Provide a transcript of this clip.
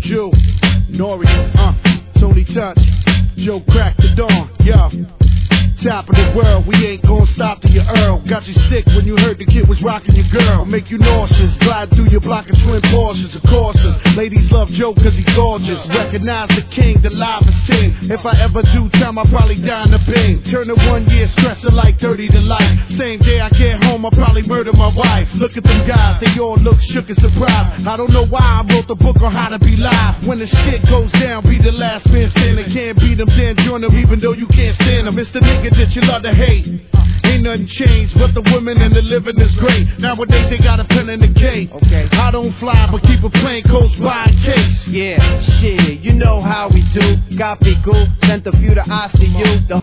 Jew, Nori, Tony Touch, Joe Crack the Dawn, yeah. Top of the world, we ain't gon' stop till you Earl. Got you sick when you heard the kid was rocking your girl. Make you nauseous, glide through your block of twin Porsches, of course. Ladies love Joe cause he's gorgeous. Recognize the king, the live is ting. If I ever do time, I'll probably die in the bing. Turn a 1 year stressor like 30 to life. Same day I get home, I'll probably murder my wife. Look at them guys, they all look shook and surprised. I don't know why I wrote the book on how to be live. When the shit goes down, be the last man standing. Can't beat them, then join them even though you can't stand them. It's the nigga that you love to hate. Ain't nothing changed, but the women and the living is great. Nowadays they got a pen in the cake. I don't fly, but keep a plane close by in case. Yeah, shit, you know how we do. Copy cool, sent a few to ICU.